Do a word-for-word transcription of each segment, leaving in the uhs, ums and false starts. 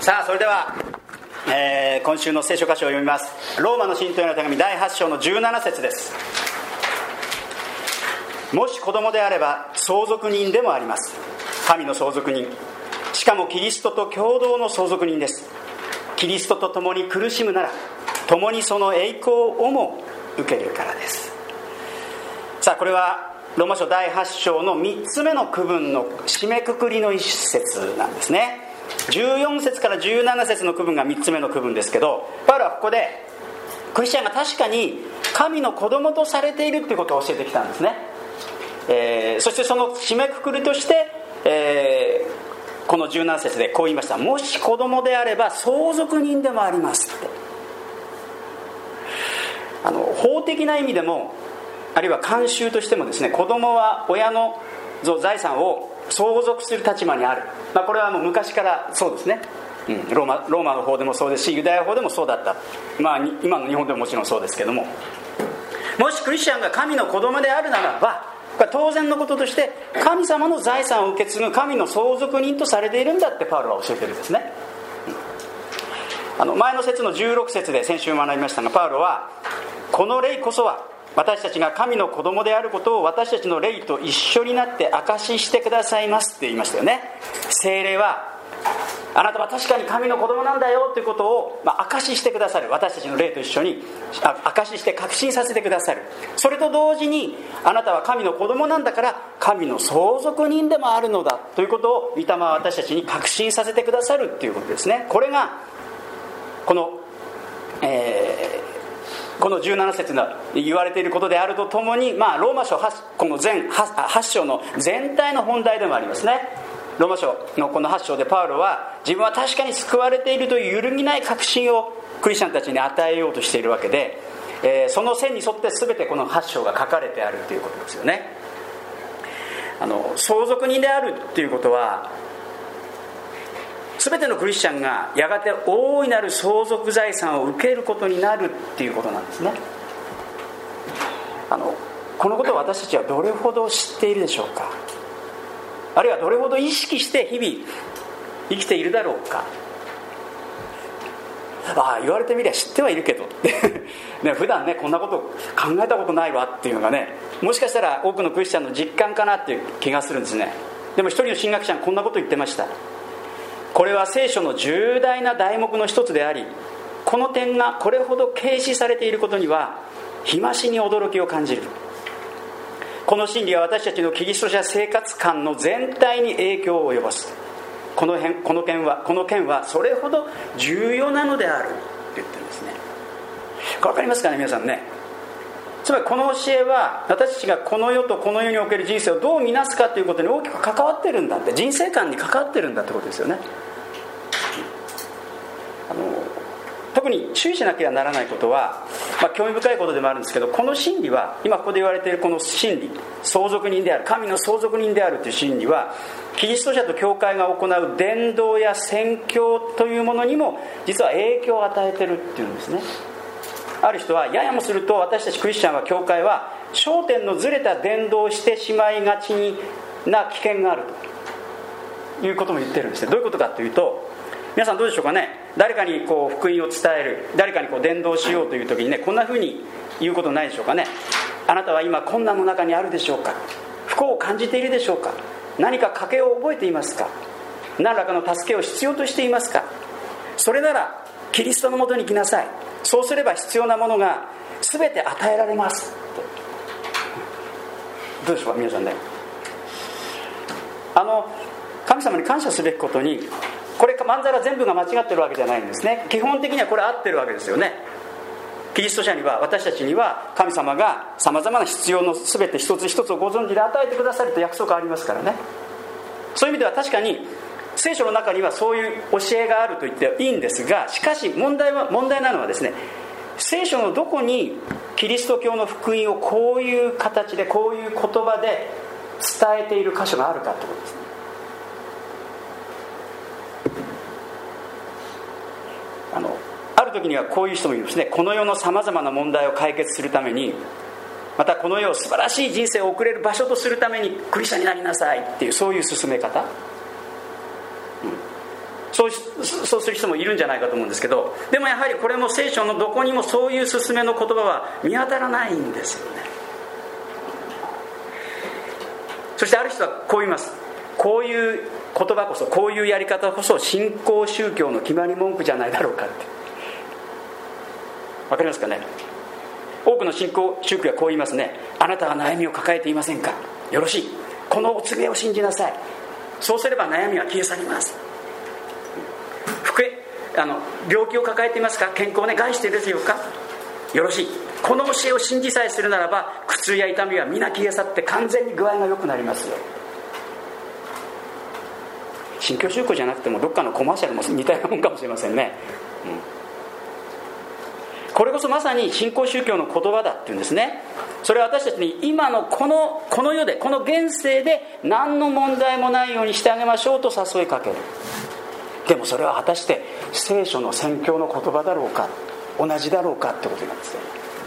さあそれでは、えー、今週の聖書箇所を読みます。ローマの信徒への手紙だいはち章のじゅうなな節です。もし子供であれば相続人でもあります。神の相続人、しかもキリストと共同の相続人です。キリストと共に苦しむなら共にその栄光をも受けるからです。さあこれはローマ書だいはち章のみっつめの区分の締めくくりの一節なんですね。じゅうよん節からじゅうなな節の区分がみっつめの区分ですけど、パウロはここでクリスチャンが確かに神の子供とされているということを教えてきたんですね。えー、そしてその締めくくりとして、えー、このじゅうなな節でこう言いました。もし子供であれば相続人でもありますって。あの法的な意味でもあるいは慣習としてもですね、子供は親の財産を相続する立場にある、まあ、これはもう昔からそうですね、うん、ローマ、ローマの方でもそうですしユダヤ法でもそうだった、まあ、今の日本でももちろんそうですけども、もしクリスチャンが神の子供であるならばこれは当然のこととして神様の財産を受け継ぐ神の相続人とされているんだってパウロは教えてるんですね。あの前の節のじゅうろく節で先週学びましたが、パウロはこの霊こそは私たちが神の子供であることを私たちの霊と一緒になって証ししてくださいますって言いましたよね。聖霊はあなたは確かに神の子供なんだよということを、まあ、証ししてくださる。私たちの霊と一緒に証しして確信させてくださる。それと同時にあなたは神の子供なんだから神の相続人でもあるのだということを御霊は私たちに確信させてくださるということですね。これがこの、えーこのじゅうなな節の言われていることであるとともに、まあ、ローマ書この全 8, 8章の全体の本題でもありますね。ローマ書のこのはち章でパウロは自分は確かに救われているという揺るぎない確信をクリスチャンたちに与えようとしているわけで、えー、その線に沿って全てこのはち章が書かれてあるということですよね。あの相続人であるということは全てのクリスチャンがやがて大いなる相続財産を受けることになるっていうことなんですね。あのこのことを私たちはどれほど知っているでしょうか。あるいはどれほど意識して日々生きているだろうか。ああ言われてみりゃ知ってはいるけどね、普段ねこんなこと考えたことないわっていうのがね、もしかしたら多くのクリスチャンの実感かなっていう気がするんですね。でも一人の神学者がこんなこと言ってました。これは聖書の重大な題目の一つであり、この点がこれほど軽視されていることには日増しに驚きを感じる。この真理は私たちのキリスト者生活観の全体に影響を及ぼす。この辺、この件は、この件はそれほど重要なのであると言ってるんですね。これ分かりますかね皆さんね。つまりこの教えは私たちがこの世とこの世における人生をどう見なすかということに大きく関わってるんだって、人生観に関わってるんだってことですよね。あの特に注意しなければならないことは、まあ、興味深いことでもあるんですけど、この真理は今ここで言われているこの真理、相続人である、神の相続人であるという真理はキリスト者と教会が行う伝道や宣教というものにも実は影響を与えているっていうんですね。ある人はややもすると私たちクリスチャンは教会は焦点のずれた伝道をしてしまいがちな危険があるということも言ってるんですね。どういうことかというと、皆さんどうでしょうかね。誰かにこう福音を伝える、誰かにこう伝道しようという時にね、こんな風に言うことないでしょうかね。あなたは今困難の中にあるでしょうか。不幸を感じているでしょうか。何か賭けを覚えていますか。何らかの助けを必要としていますか。それならキリストのもとに来なさい。そうすれば必要なものが全て与えられます。どうでしょうか皆さんね。あの神様に感謝すべきことに、これまんざら全部が間違ってるわけじゃないんですね。基本的にはこれ合ってるわけですよね。キリスト者には、私たちには神様がさまざまな必要の全て一つ一つをご存知で与えてくださると約束がありますからね。そういう意味では確かに聖書の中にはそういう教えがあると言っていいんですが、しかし問題は問題なのはですね、聖書のどこにキリスト教の福音をこういう形でこういう言葉で伝えている箇所があるかということですね。あのある時にはこういう人もいるんですね。この世のさまざまな問題を解決するために、またこの世を素晴らしい人生を送れる場所とするためにクリスチャンになりなさいっていう、そういう進め方、うん、 そうそうする人もいるんじゃないかと思うんですけど、でもやはりこれも聖書のどこにもそういう勧めの言葉は見当たらないんですよね。そしてある人はこう言います。こういう言葉こそ、こういうやり方こそ新興宗教の決まり文句じゃないだろうかって。わかりますかね。多くの新興宗教はこう言いますね。あなたは悩みを抱えていませんか。よろしい、このお告げを信じなさい。そうすれば悩みは消え去ります。福あの病気を抱えていますか。健康をね害しているでしょうか。よろしい、この教えを信じさえするならば苦痛や痛みは皆消え去って完全に具合が良くなりますよ。新教宗教じゃなくてもどっかのコマーシャルも似たようなもんかもしれませんね、うん、これこそまさに新興宗教の言葉だっていうんですね。それは私たちに今のこの、この世でこの現世で何の問題もないようにしてあげましょうと誘いかける。でもそれは果たして聖書の宣教の言葉だろうか、同じだろうかってことなんですよ。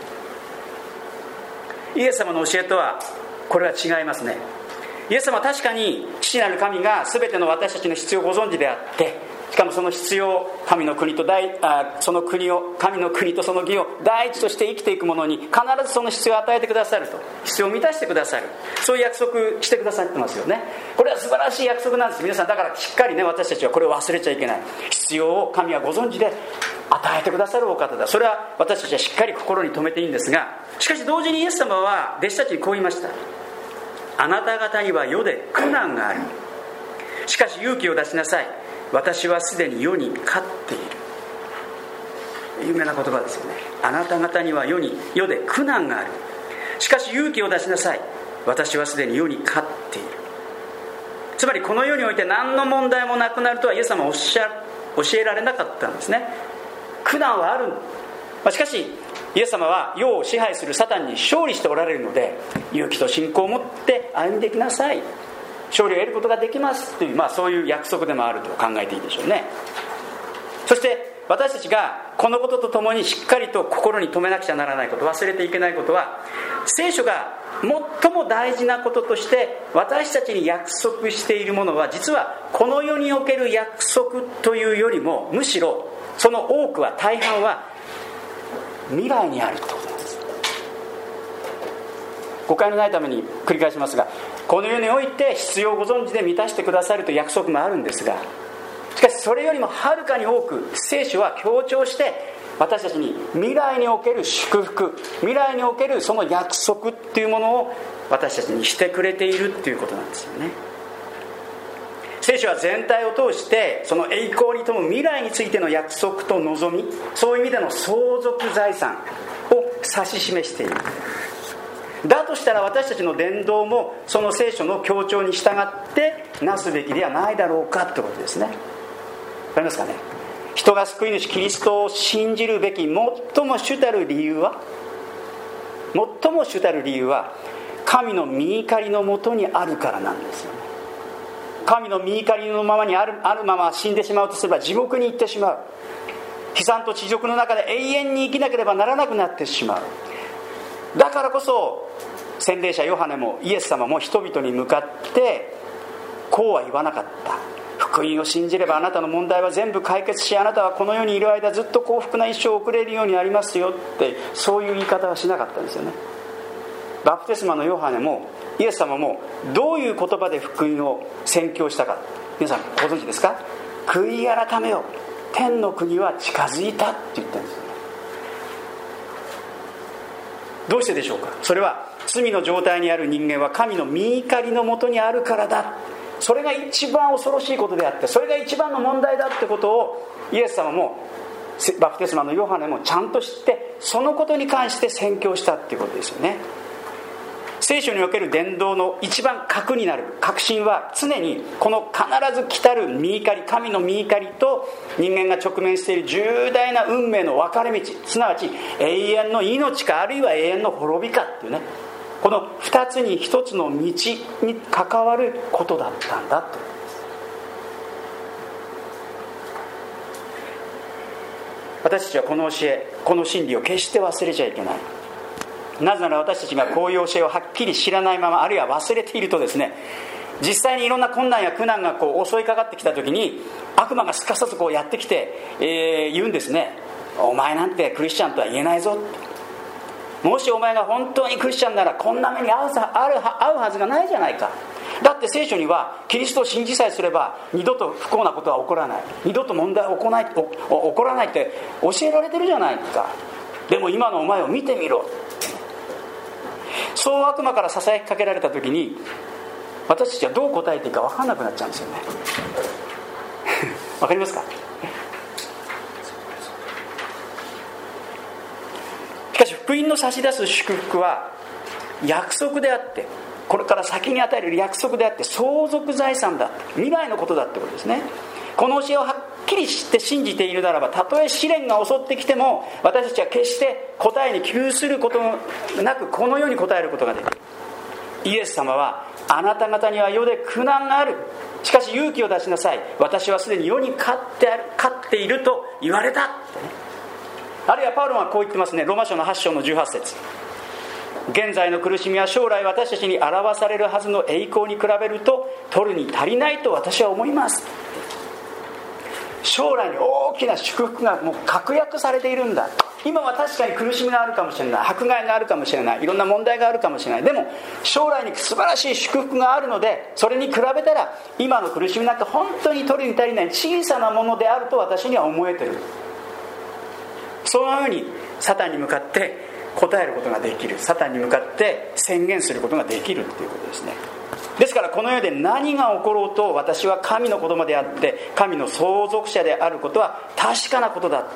イエス様の教えとはこれは違いますね。イエス様は確かに父なる神が全ての私たちの必要をご存知であって、しかもその必要を神の国と大あその国を神の国とその義を第一として生きていく者に必ずその必要を与えてくださると、必要を満たしてくださる、そういう約束してくださってますよね。これは素晴らしい約束なんです。皆さんだからしっかりね、私たちはこれを忘れちゃいけない。必要を神はご存知で与えてくださるお方だ。それは私たちはしっかり心に留めていいんですが、しかし同時にイエス様は弟子たちにこう言いました。あなた方には世で苦難がある。しかし勇気を出しなさい。私はすでに世に勝っている。有名な言葉ですよね。あなた方には世に世で苦難がある。しかし勇気を出しなさい。私はすでに世に勝っている。つまりこの世において何の問題もなくなるとはイエス様はおっしゃ教えられなかったんですね。苦難はある。しかしイエス様は世を支配するサタンに勝利しておられるので、勇気と信仰を持って歩んできなさい、勝利を得ることができますという、まあ、そういう約束でもあると考えていいでしょうね。そして私たちがこのこととともにしっかりと心に留めなくちゃならないこと、忘れていけないことは、聖書が最も大事なこととして私たちに約束しているものは、実はこの世における約束というよりも、むしろその多くは、大半は未来にあるということなんです。誤解のないために繰り返しますが、この世において必要をご存知で満たしてくださるという約束もあるんですが、しかしそれよりもはるかに多く聖書は強調して私たちに未来における祝福、未来におけるその約束っていうものを私たちにしてくれているっていうことなんですよね。聖書は全体を通してその栄光に富む未来についての約束と望み、そういう意味での相続財産を指し示している。だとしたら私たちの伝道もその聖書の強調に従ってなすべきではないだろうかってことですね。わかりますかね。人が救い主キリストを信じるべき最も主たる理由は最も主たる理由は神の御怒りのもとにあるからなんですよね。神の御怒りのままにある、あるまま死んでしまうとすれば地獄に行ってしまう。悲惨と恥辱の中で永遠に生きなければならなくなってしまう。だからこそ洗礼者ヨハネもイエス様も人々に向かってこうは言わなかった。福音を信じればあなたの問題は全部解決し、あなたはこの世にいる間ずっと幸福な一生を送れるようになりますよって、そういう言い方はしなかったんですよね。バプテスマのヨハネもイエス様もどういう言葉で福音を宣教したか、皆さんご存知ですか。悔い改めよ、天の国は近づいたって言ったんですよね。どうしてでしょうか。それは罪の状態にある人間は神の御怒りのもとにあるからだ。それが一番恐ろしいことであって、それが一番の問題だってことをイエス様もバプテスマのヨハネもちゃんと知って、そのことに関して宣教したっていうことですよね。聖書における伝道の一番核になる核心は、常にこの必ず来たる御怒り、神の御怒りと人間が直面している重大な運命の分かれ道、すなわち永遠の命かあるいは永遠の滅びかっていうね、この二つに一つの道に関わることだったんだと。私たちはこの教え、この真理を決して忘れちゃいけない。なぜなら私たちがこういう教えをはっきり知らないまま、あるいは忘れているとですね、 実際にいろんな困難や苦難がこう襲いかかってきた時に、悪魔がすかさずこうやってきて、えー、言うんですね。お前なんてクリスチャンとは言えないぞ。もしお前が本当にクリスチャンならこんな目に遭うは、あるは、合うはずがないじゃないか。だって聖書にはキリストを信じさえすれば二度と不幸なことは起こらない、二度と問題は起こらない、起こらないって教えられてるじゃないか。でも今のお前を見てみろ。そう悪魔からささやきかけられた時に、私たちはどう答えていいか分からなくなっちゃうんですよね。わかりますか？しかし福音の差し出す祝福は約束であって、これから先に与える約束であって、相続財産だ、未来のことだってことですね。この教えをはっきり知って信じているならば、たとえ試練が襲ってきても私たちは決して答えに窮することなく、このように答えることができる。イエス様は、あなた方には世で苦難がある、しかし勇気を出しなさい、私はすでに世に勝ってある、勝っていると言われたってね。あるいはパウロはこう言ってますね。ローマ書のはち章のじゅうはち節、現在の苦しみは将来私たちに表されるはずの栄光に比べると取るに足りないと私は思います。将来に大きな祝福がもう確約されているんだ。今は確かに苦しみがあるかもしれない、迫害があるかもしれない、いろんな問題があるかもしれない。でも将来に素晴らしい祝福があるので、それに比べたら今の苦しみなんて本当に取るに足りない小さなものであると私には思えてる。そのようにサタンに向かって答えることができる、サタンに向かって宣言することができるということですね。ですからこの世で何が起ころうと、私は神の子供であって神の相続者であることは確かなことだ。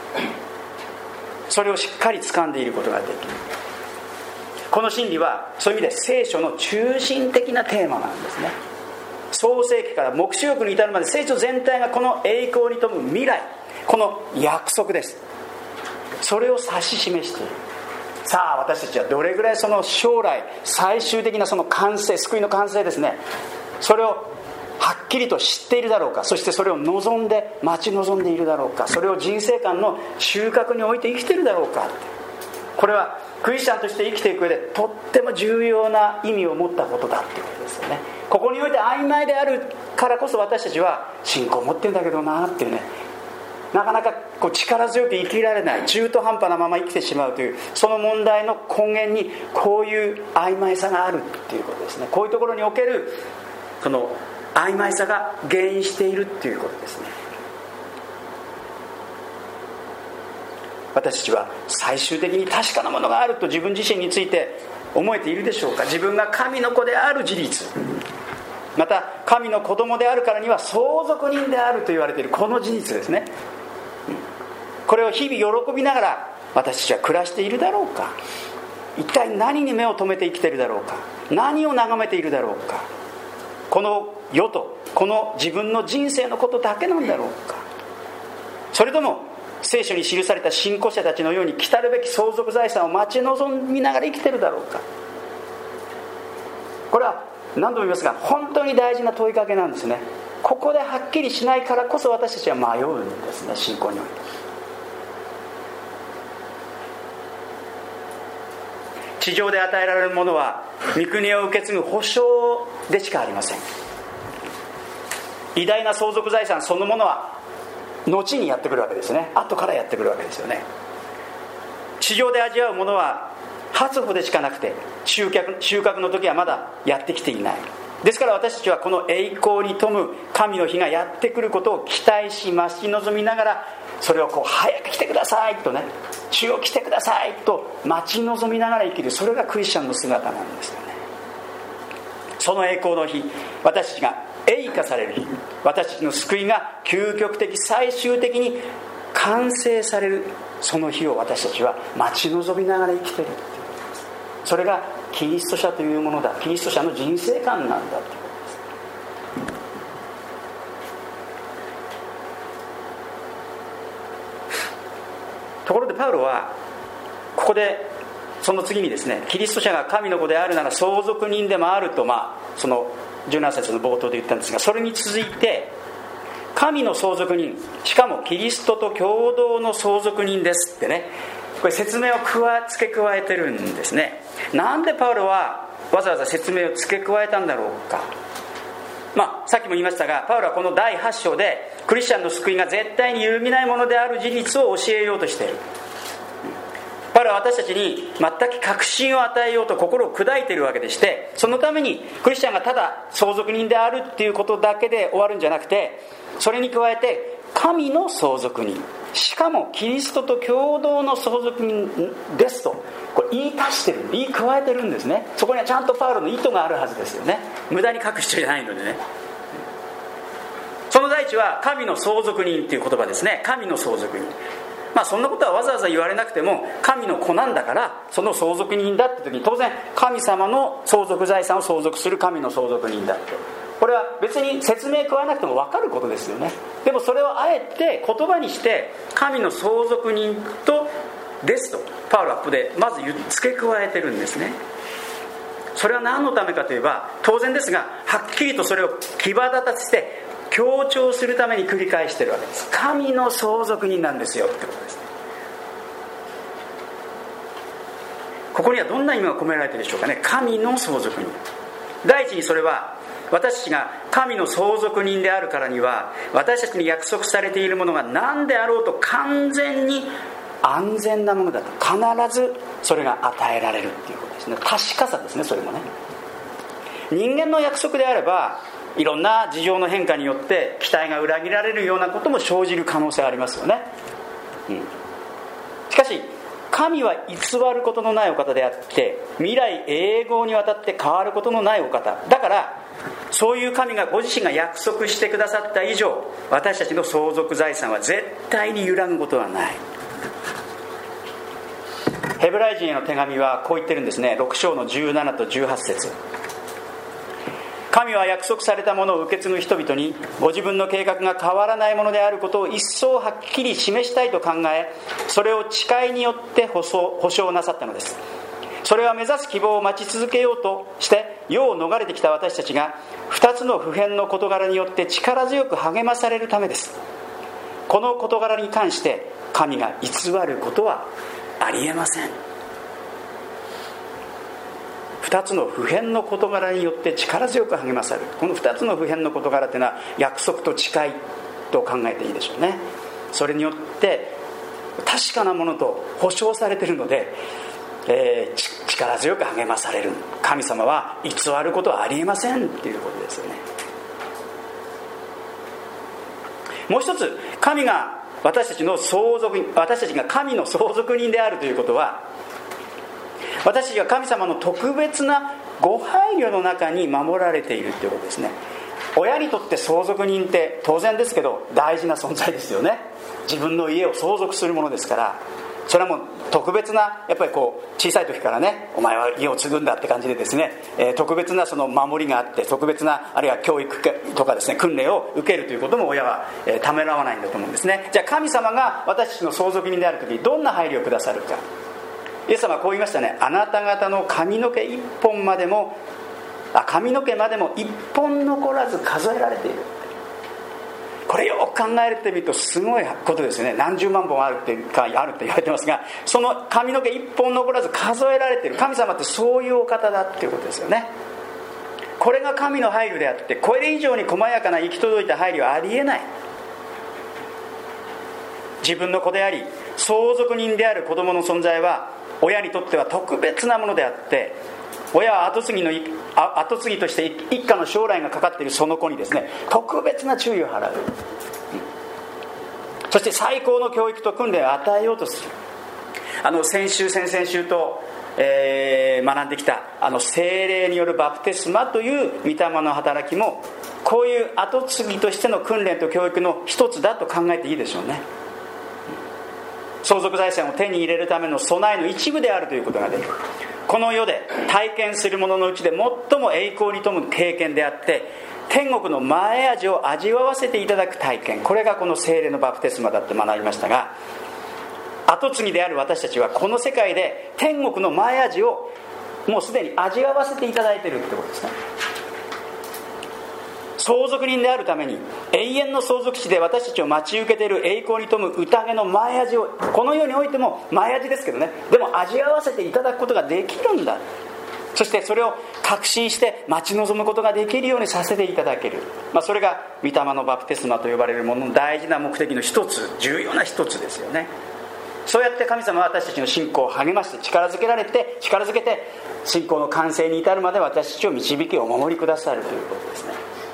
それをしっかり掴んでいることができる。この真理はそういう意味で聖書の中心的なテーマなんですね。創世記から黙示録に至るまで、聖書全体がこの栄光に富む未来、この約束です。それを指し示している。さあ私たちはどれぐらいその将来最終的なその完成、救いの完成ですね、それをはっきりと知っているだろうか。そしてそれを望んで待ち望んでいるだろうか。それを人生観の収穫において生きているだろうか。これはクリスチャンとして生きていく上でとっても重要な意味を持ったことだっていうことですよね。ここにおいて曖昧であるからこそ私たちは信仰を持ってるんだけどなっていうね、なかなかこう力強く生きられない、中途半端なまま生きてしまうという、その問題の根源にこういう曖昧さがあるっていうことですね。こういうところにおけるその曖昧さが原因しているっていうことですね。私たちは最終的に確かなものがあると自分自身について思えているでしょうか。自分が神の子である事実、また神の子供であるからには相続人であると言われているこの事実ですね。これを日々喜びながら私たちは暮らしているだろうか。一体何に目を留めて生きているだろうか。何を眺めているだろうか。この世とこの自分の人生のことだけなんだろうか。それとも聖書に記された信仰者たちのように来たるべき相続財産を待ち望みながら生きているだろうか。これは何度も言いますが本当に大事な問いかけなんですね。ここではっきりしないからこそ私たちは迷うんですね、信仰において。地上で与えられるものは御国を受け継ぐ保証でしかありません。偉大な相続財産そのものは後にやってくるわけですね。後からやってくるわけですよね。地上で味わうものは初歩でしかなくて、収穫、収穫の時はまだやってきていない。ですから私たちはこの栄光に富む神の日がやってくることを期待し待ち望みながら、それをこう早く来てくださいとね、主を来てくださいと待ち望みながら生きる、それがクリスチャンの姿なんですよね。その栄光の日、私たちが栄華される日、私たちの救いが究極的最終的に完成されるその日を私たちは待ち望みながら生きているっていうことです。それがキリスト者というものだ、キリスト者の人生観なんだということです。ところでパウロはここでその次にですね、キリスト者が神の子であるなら相続人でもあると、まあそのじゅうなな節の冒頭で言ったんですが、それに続いて神の相続人、しかもキリストと共同の相続人ですってね、これ説明を加付け加えてるんですね。なんでパウロはわざわざ説明を付け加えたんだろうか。 まあ、さっきも言いましたが、パウロはこのだいはち章でクリスチャンの救いが絶対に揺るぎないものである事実を教えようとしている。パウロは私たちに全く確信を与えようと心を砕いているわけでして、そのためにクリスチャンがただ相続人であるっていうことだけで終わるんじゃなくて、それに加えて神の相続人、しかもキリストと共同の相続人ですと、これ言い足してる、言い加えてるんですね。そこにはちゃんとパウロの意図があるはずですよね。無駄に書く必要じゃないのでね。その第一は神の相続人っていう言葉ですね。神の相続人、まあそんなことはわざわざ言われなくても、神の子なんだからその相続人だって時に、当然神様の相続財産を相続する神の相続人だって、これは別に説明加えなくても分かることですよね。でもそれをあえて言葉にして神の相続人とですとパウロはここでまず付け加えてるんですね。それは何のためかといえば、当然ですがはっきりとそれを際立たせて強調するために繰り返してるわけです。神の相続人なんですよってことですね。ここにはどんな意味が込められているでしょうかね。神の相続人、第一にそれは私たちが神の相続人であるからには、私たちに約束されているものが何であろうと完全に安全なものだと、必ずそれが与えられるっていうことですね。確かさですね。それもね、人間の約束であればいろんな事情の変化によって期待が裏切られるようなことも生じる可能性がありますよね、うん、しかし神は偽ることのないお方であって、未来永劫にわたって変わることのないお方だから、そういう神がご自身が約束してくださった以上、私たちの相続財産は絶対に揺らぐことはない。ヘブライ人への手紙はこう言ってるんですね。ろく章のじゅうななとじゅうはち節、神は約束されたものを受け継ぐ人々にご自分の計画が変わらないものであることを一層はっきり示したいと考え、それを誓いによって保証、保証なさったのです。それは目指す希望を待ち続けようとして世を逃れてきた私たちが二つの普遍の事柄によって力強く励まされるためです。この事柄に関して神が偽ることはありえません。二つの普遍の事柄によって力強く励まされる。この二つの普遍の事柄というのは約束と誓いと考えていいでしょうね。それによって確かなものと保証されているので、えー、力強く励まされる。神様は偽ることはありえませんっていうことですよね。もう一つ、神が私たちの相続人、私たちが神の相続人であるということは、私たちが神様の特別なご配慮の中に守られているということですね。親にとって相続人って当然ですけど大事な存在ですよね。自分の家を相続するものですから、それはもう特別な、やっぱりこう小さい時からね、お前は家を継ぐんだって感じでですね、えー、特別なその守りがあって、特別なあるいは教育とかですね、訓練を受けるということも親は、えー、ためらわないんだと思うんですね。じゃあ神様が私たちの相続人である時にどんな配慮をくださるか。イエス様はこう言いましたね。あなた方の髪の毛一本までもあ髪の毛までも一本残らず数えられている。これよく考えてみるとすごいことですよね。何十万本あるってあるって言われてますが、その髪の毛一本残らず数えられている。神様ってそういうお方だっていうことですよね。これが神の配慮であって、これ以上に細やかな行き届いた配慮はありえない。自分の子であり相続人である子供の存在は親にとっては特別なものであって、親は後継ぎの後継ぎとして一家の将来がかかっているその子にですね、特別な注意を払う、うん、そして最高の教育と訓練を与えようとする。あの先週先々週と、えー、学んできたあの聖霊によるバプテスマという御霊の働きも、こういう後継ぎとしての訓練と教育の一つだと考えていいでしょうね。相続財産を手に入れるための備えの一部であるということができる。この世で体験するもののうちで最も栄光に富む経験であって、天国の前味を味わわせていただく体験、これがこの聖霊のバプテスマだって学びましたが、後継ぎである私たちはこの世界で天国の前味をもうすでに味わわせていただいているってことですね。相続人であるために永遠の相続地で私たちを待ち受けている栄光に富む宴の前味を、この世においても前味ですけどね、でも味わわせていただくことができるんだ。 そしてそれを確信して待ち望むことができるようにさせていただける、まあ、それが御霊のバプテスマと呼ばれるものの大事な目的の一つ、重要な一つですよね。そうやって神様は私たちの信仰を励まして力づけられて力づけて信仰の完成に至るまで私たちを導きお守りくださるということですね。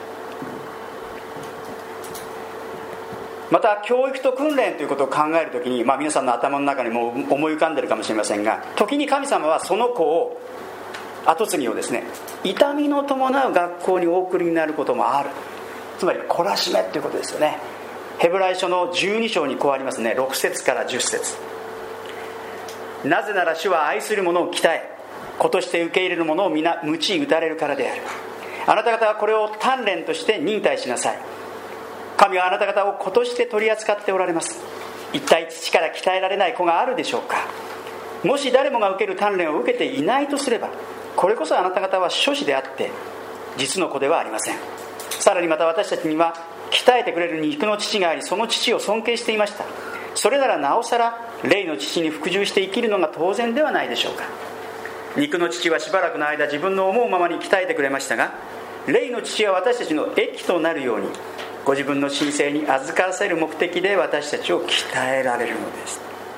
また教育と訓練ということを考えるときに、まあ、皆さんの頭の中にも思い浮かんでるかもしれませんが、時に神様はその子を後継ぎをですね、痛みの伴う学校にお送りになることもある。つまり懲らしめということですよね。ヘブライ書のじゅうに章にこうありますね。ろく節からじゅっ節。なぜなら主は愛する者を鍛え、子として受け入れる者を皆鞭打たれるからである。あなた方はこれを鍛錬として忍耐しなさい。神はあなた方を子として取り扱っておられます。一体父から鍛えられない子があるでしょうか。もし誰もが受ける鍛錬を受けていないとすれば、これこそあなた方は諸子であって実の子ではありません。さらにまた私たちには鍛えてくれる肉の父があり、その父を尊敬していました。それならなおさら霊の父に服従して生きるのが当然ではないでしょうか。肉の父はしばらくの間自分の思うままに鍛えてくれましたが、霊の父は私たちの益となるようにご自分の神聖に預からせる目的で私たちを鍛えられるのです。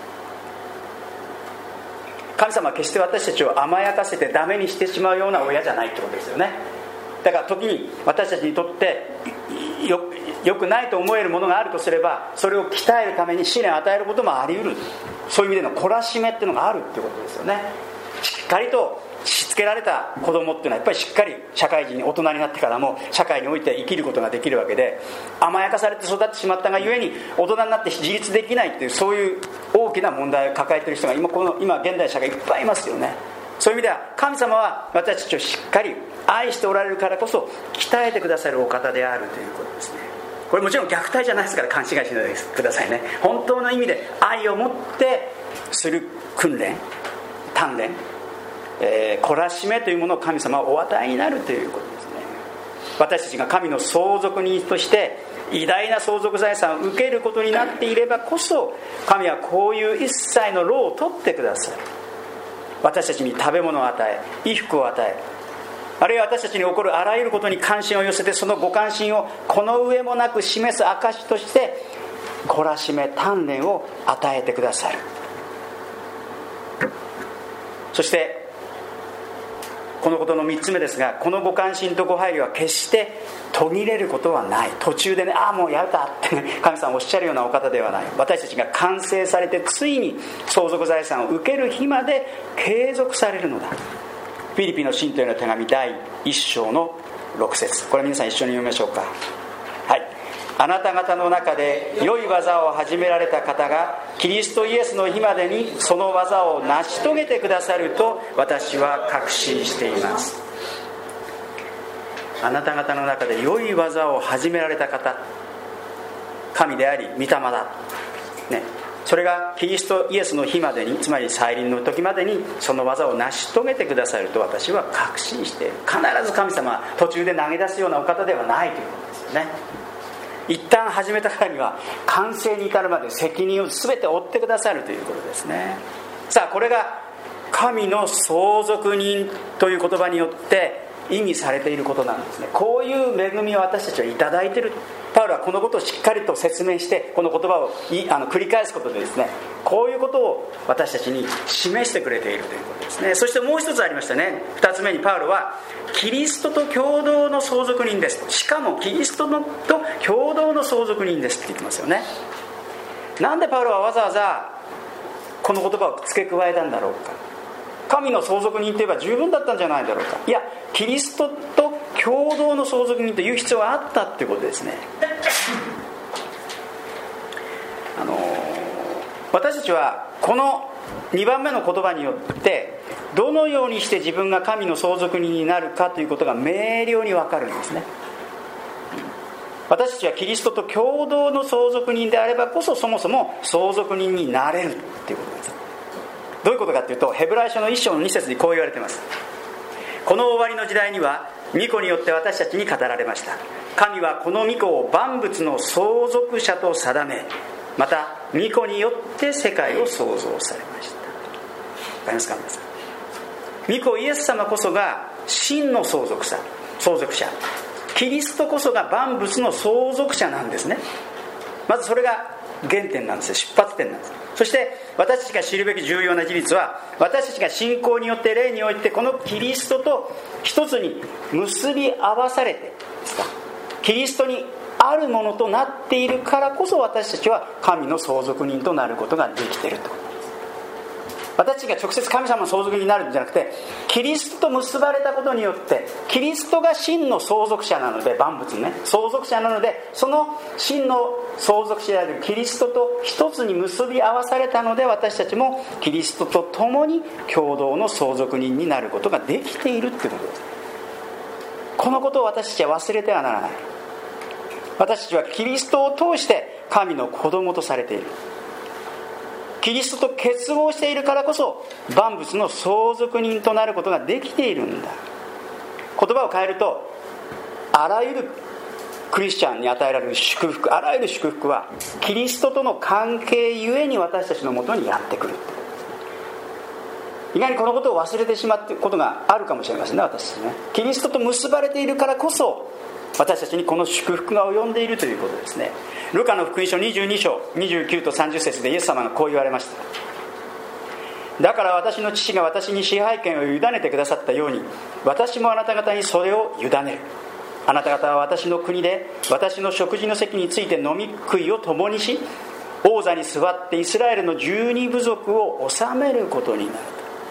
神様は決して私たちを甘やかせてダメにしてしまうような親じゃないってことですよね。だから時に私たちにとってよ良くないと思えるものがあるとすれば、それを鍛えるために試練を与えることもあり得る。そういう意味での懲らしめっていうのがあるってことですよね。しっかりとしつけられた子供っていうのはやっぱりしっかり社会人、大人になってからも社会において生きることができるわけで、甘やかされて育ってしまったがゆえに大人になって自立できないっていう、そういう大きな問題を抱えている人が今この今現代社会いっぱいいますよね。そういう意味では神様は私たちをしっかり愛しておられるからこそ鍛えてくださるお方であるということですね。これもちろん虐待じゃないですから勘違いしないでくださいね。本当の意味で愛を持ってする訓練、鍛錬、えー、懲らしめというものを神様はお与えになるということですね。私たちが神の相続人として偉大な相続財産を受けることになっていればこそ、神はこういう一切の労を取ってくださる。私たちに食べ物を与え、衣服を与え、あるいは私たちに起こるあらゆることに関心を寄せて、そのご関心をこの上もなく示す証として懲らしめ鍛錬を与えてくださる。そしてこのことのみっつめですが、このご関心とご配慮は決して途切れることはない。途中でね、ああもうやるかって、ね、神様おっしゃるようなお方ではない。私たちが完成されてついに相続財産を受ける日まで継続されるのだ。フィリピの信徒への手紙だいいっ章のろく節、これ皆さん一緒に読みましょうか。はい。あなた方の中で良い技を始められた方がキリストイエスの日までにその技を成し遂げてくださると私は確信しています。あなた方の中で良い技を始められた方、神であり御霊だ、ね、それがキリストイエスの日までに、つまり再臨の時までにその技を成し遂げてくださると私は確信している。必ず神様は途中で投げ出すようなお方ではないということですよね。一旦始めたからには完成に至るまで責任を全て負ってくださるということですね。さあ、これが神の相続人という言葉によって意味されていることなんですね。こういう恵みを私たちはいただいている。パウロはこのことをしっかりと説明して、この言葉をいあの繰り返すことでですね、こういうことを私たちに示してくれているということですね。そしてもう一つありましたね。二つ目にパウロはキリストと共同の相続人です。しかもキリストのと共同の相続人ですって言ってますよね。なんでパウロはわざわざこの言葉を付け加えたんだろうか。神の相続人といえば十分だったんじゃないだろうか。いや、キリストと共同の相続人という必要があったっていうことですね。あの私たちはこのにばんめの言葉によってどのようにして自分が神の相続人になるかということが明瞭に分かるんですね。私たちはキリストと共同の相続人であればこそ、そもそも相続人になれるっていうことです。どういうことかというと、ヘブライ書のいっ章のに節にこう言われています。この終わりの時代には御子によって私たちに語られました。神はこの御子を万物の相続者と定め、また御子によって世界を創造されました。わかりますか皆さん。 御子イエス様こそが真の相続者相続者キリストこそが万物の相続者なんですね。まずそれが原点なんですよ。出発点なんです。そして私たちが知るべき重要な事実は、私たちが信仰によって霊においてこのキリストと一つに結び合わされてですか、キリストにあるものとなっているからこそ、私たちは神の相続人となることができていると。私たちが直接神様の相続人になるんじゃなくて、キリストと結ばれたことによって、キリストが真の相続者なので、万物ね相続者なので、その真の相続者であるキリストと一つに結び合わされたので、私たちもキリストと共に共同の相続人になることができているということです。このことを私たちは忘れてはならない。私たちはキリストを通して神の子供とされている。キリストと結合しているからこそ万物の相続人となることができているんだ。言葉を変えると、あらゆるクリスチャンに与えられる祝福、あらゆる祝福はキリストとの関係ゆえに私たちのもとにやってくる。意外にこのことを忘れてしまっていることがあるかもしれませんね。私たちね、キリストと結ばれているからこそ私たちにこの祝福が及んでいるということですね。ルカの福音書にじゅうに章にじゅうきゅうとさんじゅっ節でイエス様がこう言われました。だから私の父が私に支配権を委ねてくださったように、私もあなた方にそれを委ねる。あなた方は私の国で私の食事の席について飲み食いを共にし、王座に座ってイスラエルの十二部族を治めることになる。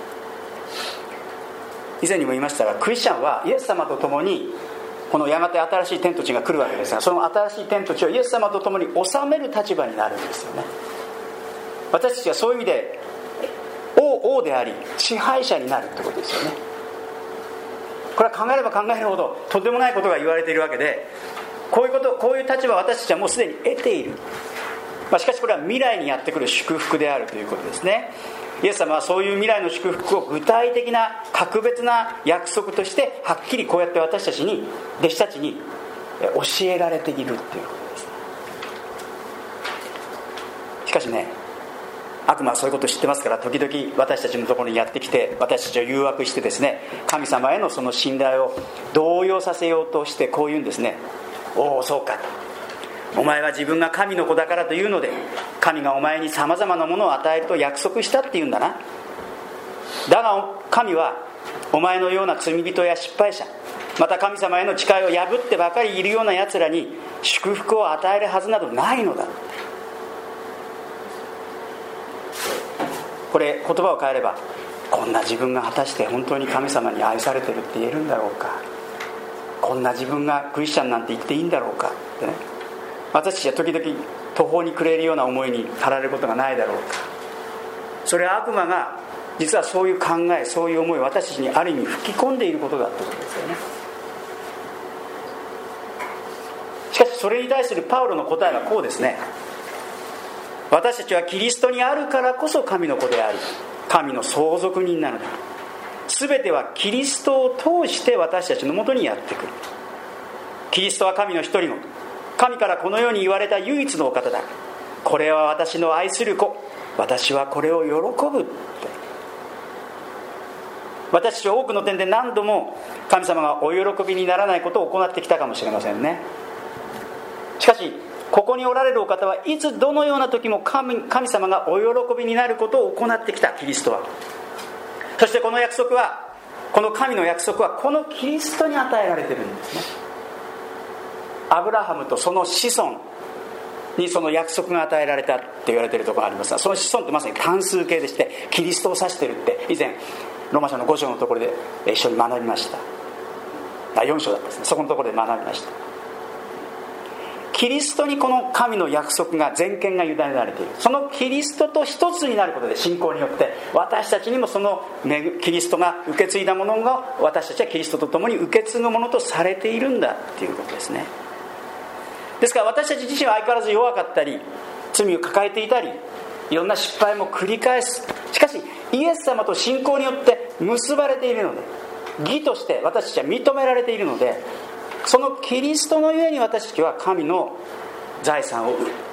以前にも言いましたが、クリスチャンはイエス様と共にこのやがて新しい天と地が来るわけですが、その新しい天と地をイエス様と共に治める立場になるんですよね。私たちはそういう意味で王王であり支配者になるということですよね。これは考えれば考えるほどとてもないことが言われているわけで、こういうことこういう立場を私たちはもうすでに得ている。まあ、しかしこれは未来にやってくる祝福であるということですね。イエス様はそういう未来の祝福を具体的な格別な約束としてはっきりこうやって私たちに弟子たちに教えられているということです。しかしね、悪魔はそういうことを知ってますから、時々私たちのところにやってきて私たちを誘惑してですね、神様へのその信頼を動揺させようとしてこう言うんですね。おおそうかと、お前は自分が神の子だからというので神がお前にさまざまなものを与えると約束したっていうんだな。だが神はお前のような罪人や失敗者、また神様への誓いを破ってばかりいるようなやつらに祝福を与えるはずなどないのだ。これ言葉を変えれば、こんな自分が果たして本当に神様に愛されてるって言えるんだろうか、こんな自分がクリスチャンなんて言っていいんだろうかってね、私たちは時々途方に暮れるような思いに駆られることがないだろうか。それは悪魔が実はそういう考え、そういう思いを私たちにある意味吹き込んでいることだってことですよね。しかしそれに対するパウロの答えはこうですね。私たちはキリストにあるからこそ神の子であり神の相続人なのだ。全てはキリストを通して私たちのもとにやってくる。キリストは神の一人の神からこのように言われた唯一のお方だ。これは私の愛する子、私はこれを喜ぶって。私たちは多くの点で何度も神様がお喜びにならないことを行ってきたかもしれませんね。しかしここにおられるお方はいつどのような時も 神, 神様がお喜びになることを行ってきた。キリストは、そしてこの約束は、この神の約束はこのキリストに与えられているんですね。アブラハムとその子孫にその約束が与えられたって言われているところがありますが、その子孫ってまさに単数形でしてキリストを指しているって以前ローマ書のご章のところで一緒に学びました。よん章だったですね。そこのところで学びました。キリストにこの神の約束が全権が委ねられている。そのキリストと一つになることで、信仰によって私たちにもそのキリストが受け継いだものが私たちはキリストと共に受け継ぐものとされているんだということですね。ですから私たち自身は相変わらず弱かったり罪を抱えていたりいろんな失敗も繰り返す。しかしイエス様と信仰によって結ばれているので、義として私たちは認められているので、そのキリストのゆえに私たちは神の財産を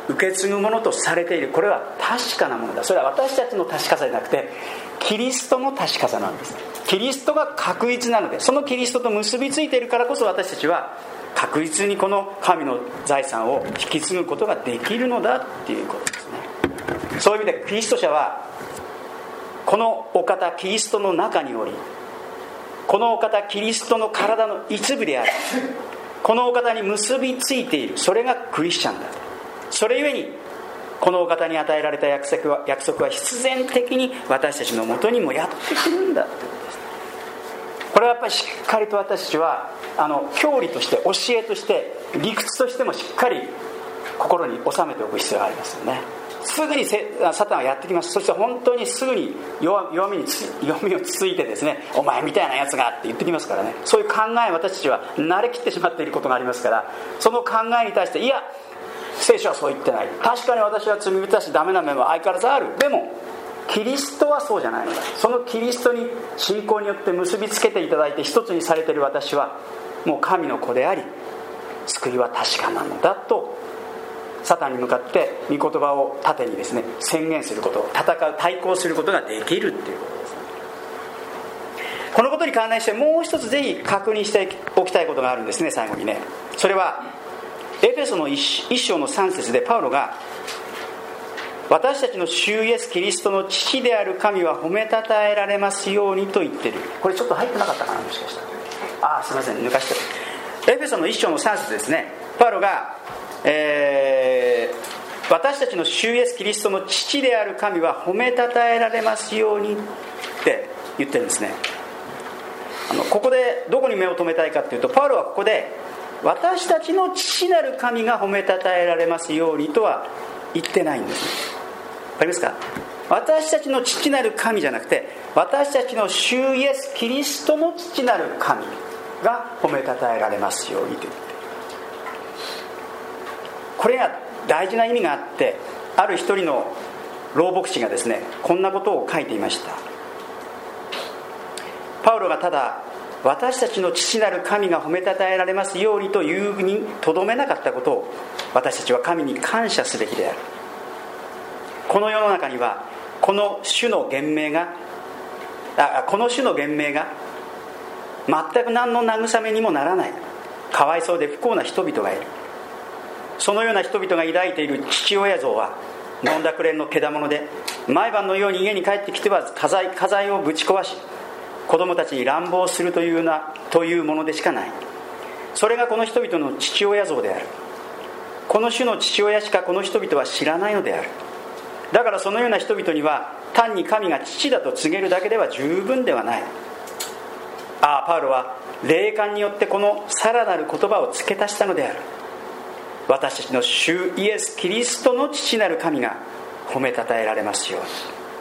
受け継ぐものとされている。これは確かなものだ。それは私たちの確かさじゃなくてキリストの確かさなんです。キリストが確実なので、そのキリストと結びついているからこそ私たちは確実にこの神の財産を引き継ぐことができるのだっていうことですね。そういう意味でキリスト者はこのお方キリストの中におり、このお方キリストの体の一部である、このお方に結びついている、それがクリスチャンだ。それゆえにこのお方に与えられた約束は、約束は必然的に私たちのもとにもやってくるんだということです。これはやっぱりしっかりと私たちはあの教理として、教えとして、理屈としてもしっかり心に収めておく必要がありますよね。すぐにサタンはやってきます。そして本当にすぐに 弱, 弱みにつ弱みをつついてですね、お前みたいなやつがって言ってきますからね。そういう考え、私たちは慣れきってしまっていることがありますから、その考えに対して、いや聖書はそう言ってない、確かに私は罪人だしダメな面は相変わらずある、でもキリストはそうじゃないのだ。そのキリストに信仰によって結びつけていただいて一つにされている私はもう神の子であり、救いは確かなのだとサタンに向かって御言葉を盾にですね宣言すること、戦う、対抗することができるっていうことです。このことに関連してもう一つぜひ確認しておきたいことがあるんですね。最後にね、それはエペソの一章のさん節でパウロが、私たちの主イエスキリストの父である神は褒めたたえられますようにと言ってる。これちょっと入ってなかったかな、もしかしたら。ああ、すいません、抜かしてる。エペソの一章のさん節ですね。パウロがえー、私たちの主イエスキリストの父である神は褒めたたえられますようにって言ってるんですね。あのここでどこに目を留めたいかっていうと、パウロはここで私たちの父なる神が褒めたたえられますようにとは言ってないんですね。わかりますか？私たちの父なる神じゃなくて、私たちの主イエスキリストの父なる神が褒めたたえられますようにと言ってる。これが大事な意味があって、ある一人の老牧師がですねこんなことを書いていました。パウロがただ私たちの父なる神が褒めたたえられますようにというふうにとどめなかったことを、私たちは神に感謝すべきである。この世の中にはこの種の言命があこの種の言命が全く何の慰めにもならない、かわいそうで不幸な人々がいる。そのような人々が抱いている父親像は飲んだくれんのけだもので、毎晩のように家に帰ってきては家財、家財をぶち壊し、子供たちに乱暴するというようなというものでしかない。それがこの人々の父親像である。この種の父親しかこの人々は知らないのである。だからそのような人々には単に神が父だと告げるだけでは十分ではない。ああ、パウロは霊感によってこのさらなる言葉を付け足したのである。私たちの主イエスキリストの父なる神が褒めたたえられますように。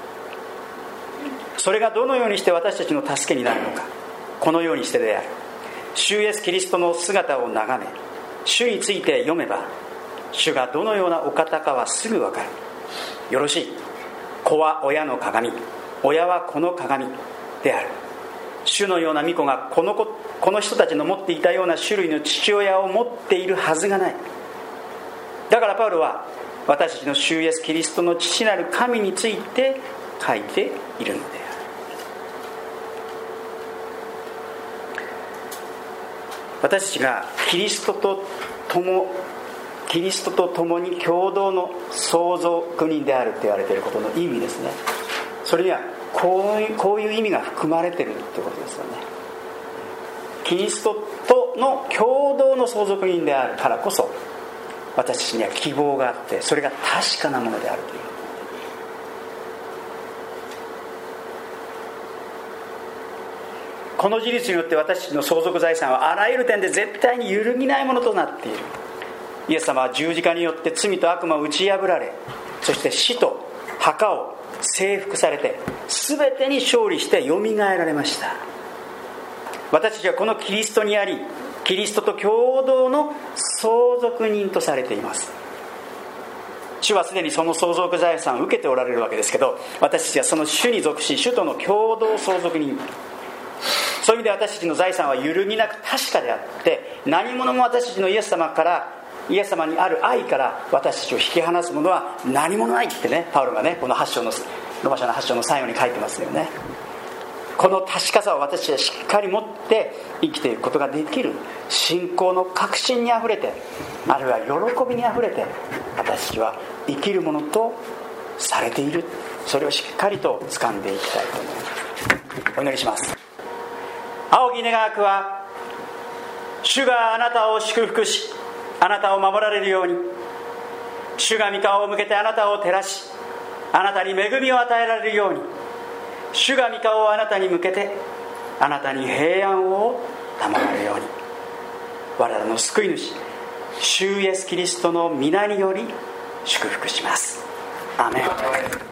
それがどのようにして私たちの助けになるのか、このようにしてである。主イエスキリストの姿を眺め、主について読めば、主がどのようなお方かはすぐ分かる。よろしい。子は親の鏡、親は子の鏡である。主のような御子がこの子、この人たちの持っていたような種類の父親を持っているはずがない。だからパウロは私たちの主イエスキリストの父なる神について書いているのである。私たちがキリストと共キリストと共に共同の相続人であると言われていることの意味ですね。それにはこういう、こういう意味が含まれているということですよね。キリストとの共同の相続人であるからこそ、私たちには希望があって、それが確かなものであるという。この事実によって私たちの相続財産はあらゆる点で絶対に揺るぎないものとなっている。イエス様は十字架によって罪と悪魔を打ち破られ、そして死と墓を征服されて、全てに勝利してよみがえられました。私たちはこのキリストにあり、キリストと共同の相続人とされています。主はすでにその相続財産を受けておられるわけですけど、私たちはその主に属し、主との共同相続人。そういう意味で私たちの財産は揺るぎなく確かであって、何者も私たちのイエス様からイエス様にある愛から私たちを引き離すものは何もないってね、パウロがね、このはち章のロマ書のはち章の最後に書いてますよね。この確かさを私たちはしっかり持って生きていくことができる、信仰の確信にあふれて、あるいは喜びにあふれて、私たちは生きるものとされている。それをしっかりと掴んでいきたいと思います。お祈りします。青木願わくは、主があなたを祝福し、あなたを守られるように、主が御顔を向けてあなたを照らし、あなたに恵みを与えられるように、主が御顔をあなたに向けてあなたに平安を賜られるように、我らの救い主主イエスキリストの皆により祝福します。アーメン。